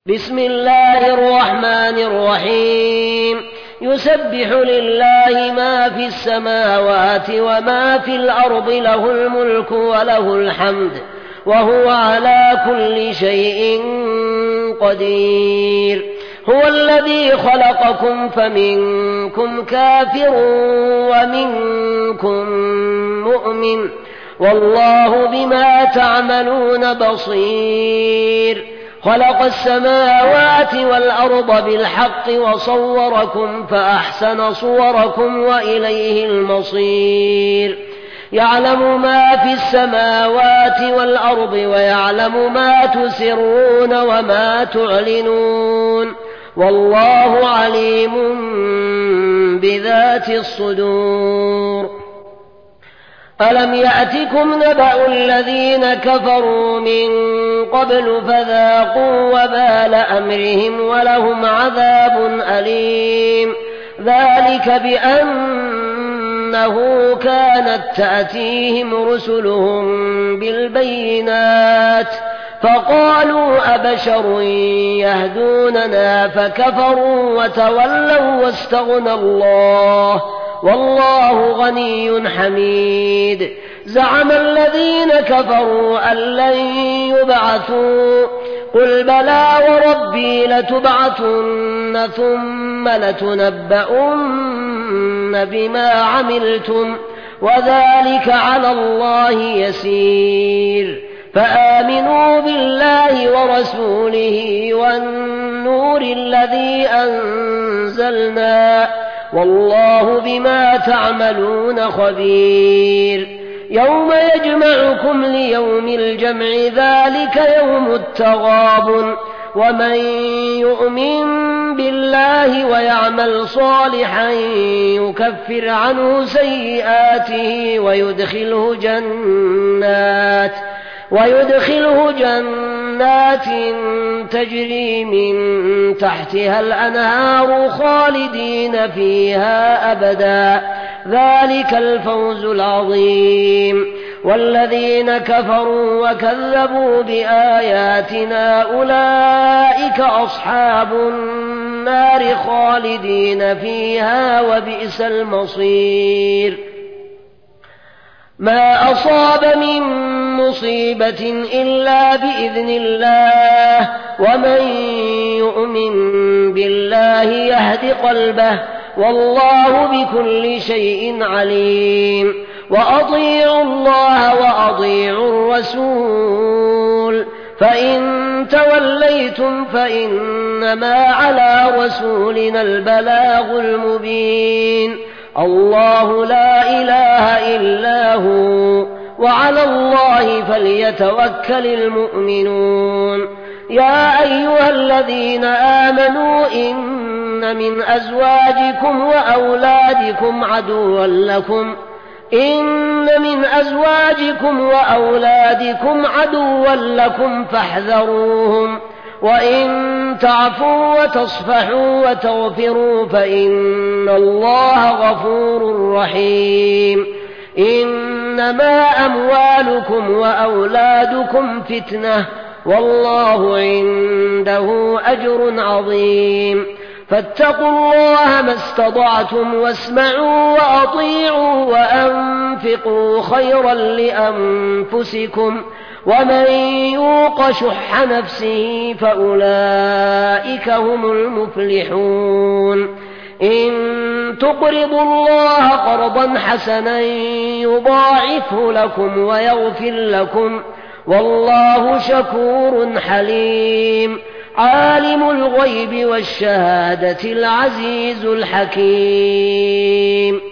بسم الله الرحمن الرحيم يسبح لله ما في السماوات وما في الأرض له الملك وله الحمد وهو على كل شيء قدير هو الذي خلقكم فمنكم كافر ومنكم مؤمن والله بما تعملون بصير خلق السماوات والأرض بالحق وصوركم فأحسن صوركم وإليه المصير يعلم ما في السماوات والأرض ويعلم ما تسرون وما تعلنون والله عليم بذات الصدور ألم يأتكم نبأ الذين كفروا من قبل فذاقوا وبال أمرهم ولهم عذاب أليم ذلك بأنه كانت تأتيهم رسلهم بالبينات فقالوا أبشر يهدوننا فكفروا وتولوا واستغنى الله والله غني حميد زعم الذين كفروا أن لن يبعثوا قل بلى وربي لتبعثن ثم لتنبؤن بما عملتم وذلك على الله يسير فآمنوا بالله ورسوله والنور الذي أنزلنا والله بما تعملون خبير يوم يجمعكم ليوم الجمع ذلك يوم التغابن ومن يؤمن بالله ويعمل صالحا يكفر عنه سيئاته ويدخله جنات تجري من تحتها الأنهار خالدين فيها أبدا ذلك الفوز العظيم والذين كفروا وكذبوا بآياتنا أولئك أصحاب النار خالدين فيها وبئس المصير ما أصاب من مصيبة إلا بإذن الله ومن يؤمن بالله يهد قلبه والله بكل شيء عليم وأطيعوا الله وأطيعوا الرسول فإن توليتم فإنما على رسولنا البلاغ المبين الله لا إله إلا هو وعلى الله فليتوكل المؤمنون يا أيها الذين آمنوا إن من أزواجكم وأولادكم عدوا لكم فاحذروهم وإن تعفوا وتصفحوا وتغفروا فإن الله غفور رحيم إنما أموالكم وأولادكم فتنة والله عنده أجر عظيم فاتقوا الله ما استطعتم واسمعوا وأطيعوا وأنفقوا خيرا لأنفسكم ومن يوق شح نفسه فأولئك هم المفلحون إن تقرضوا الله قرضا حسنا يضاعفه لكم ويغفر لكم والله شكور حليم عالم الغيب والشهادة العزيز الحكيم